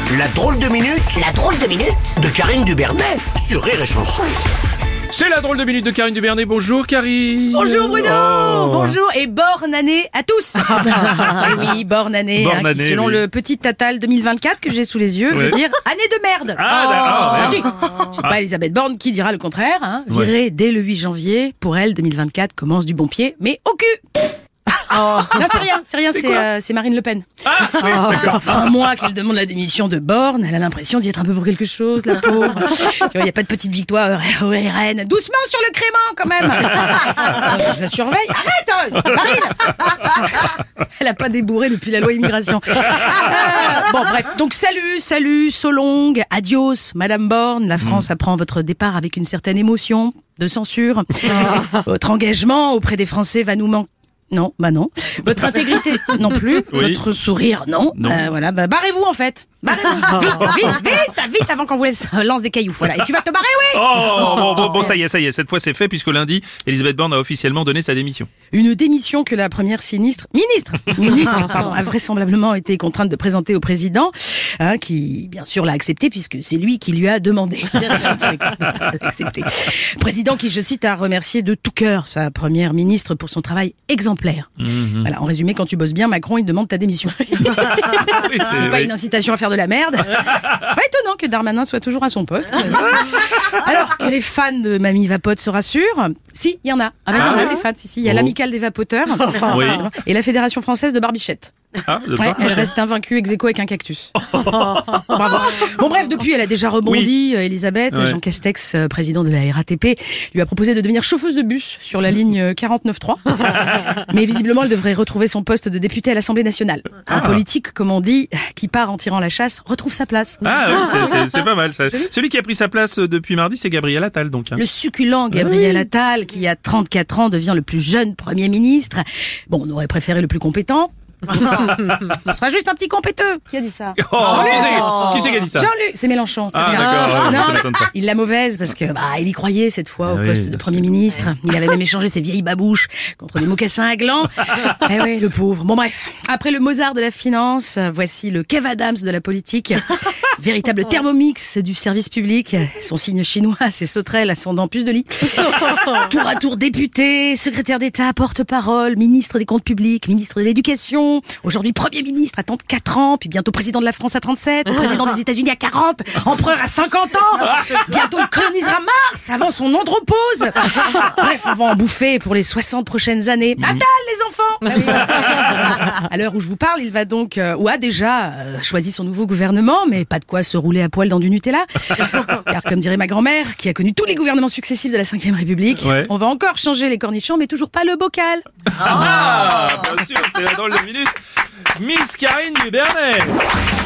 La drôle de minute de Karine Dubernet sur Rire et Chanson. C'est la drôle de minute de Karine Dubernet. Bonjour Karine. Bonjour Bruno. Bonjour et bonne année à tous. Et oui, bonne année, qui selon le petit Tatal 2024 que j'ai sous les yeux veut dire année de merde. D'accord. Si. C'est pas Elisabeth Borne qui dira le contraire. Virée dès le 8 janvier. Pour elle, 2024 commence du bon pied, mais au cul. Non, c'est rien, c'est Marine Le Pen. Enfin, moi, qu'elle demande la démission de Borne, elle a l'impression d'y être un peu pour quelque chose, la pauvre. Tu vois, il n'y a pas de petite victoire au RN. Doucement sur le crément, quand même. Je la surveille. Arrête, Marine. Elle a pas débourré depuis la loi immigration. Bon, bref. Donc, salut, so long, adios, Madame Borne. La France apprend votre départ avec une certaine émotion de censure. Votre engagement auprès des Français va nous manquer. Non, bah non. Votre intégrité non plus. Oui. Votre sourire non. Voilà, barrez-vous en fait. Barrez-vous. Vite avant qu'on vous lance des cailloux. Voilà. Et tu vas te barrer, oui. Bon, ça y est. Cette fois, c'est fait puisque lundi, Elisabeth Borne a officiellement donné sa démission. Une démission que la première ministre, a vraisemblablement été contrainte de présenter au président, qui, bien sûr, l'a accepté puisque c'est lui qui lui a demandé. Accepté. Président qui, je cite, a remercié de tout cœur sa première ministre pour son travail exemplaire. Voilà, en résumé, quand tu bosses bien, Macron, il demande ta démission. C'est pas une incitation à faire de la merde. Pas étonnant que Darmanin soit toujours à son poste. Alors que les fans de Mamie Vapote se rassurent, si, il y en a. Il y en a des fans, il y a l'amicale des vapoteurs et la Fédération française de barbichettes. Elle reste invaincue ex aequo avec un cactus. Bravo. Bon bref, depuis elle a déjà rebondi. Elisabeth, Jean Castex, président de la RATP, lui a proposé de devenir chauffeuse de bus sur la ligne 49.3. Mais visiblement elle devrait retrouver son poste de députée à l'Assemblée nationale. Un politique, comme on dit, qui part en tirant la chasse, retrouve sa place. C'est pas mal ça. Celui qui a pris sa place depuis mardi, c'est Gabriel Attal donc. Le succulent Gabriel Attal, qui a 34 ans, devient le plus jeune Premier ministre. Bon, on aurait préféré le plus compétent. Ce sera juste un petit compéteux. Qui a dit ça? Qui c'est qui a dit ça? Jean-Luc, c'est Mélenchon. C'est bien. D'accord, Non, ça m'étonne pas. il l'a mauvaise parce que il y croyait cette fois au poste de Premier ministre. Il avait même échangé ses vieilles babouches contre des mocassins à gland. Le pauvre. Bon bref, après le Mozart de la finance, voici le Kev Adams de la politique. Véritable thermomix du service public. Son signe chinois, c'est sauterelle, ascendant puce de lit. Tour à tour député, secrétaire d'État, porte-parole, ministre des comptes publics, ministre de l'éducation. Aujourd'hui Premier ministre à 34 ans, puis bientôt président de la France à 37, président des États-Unis à 40, empereur à 50 ans. Bientôt il colonisera Mars avant son andropause. Bref, on va en bouffer pour les 60 prochaines années. Attal les enfants. À l'heure où je vous parle, il va donc ou a déjà choisi son nouveau gouvernement, mais pas de quoi se rouler à poil dans du Nutella. Car comme dirait ma grand-mère, qui a connu tous les gouvernements successifs de la Ve République, on va encore changer les cornichons, mais toujours pas le bocal. Bien sûr, c'est la drôle de minute. Miss Karine Dubernet.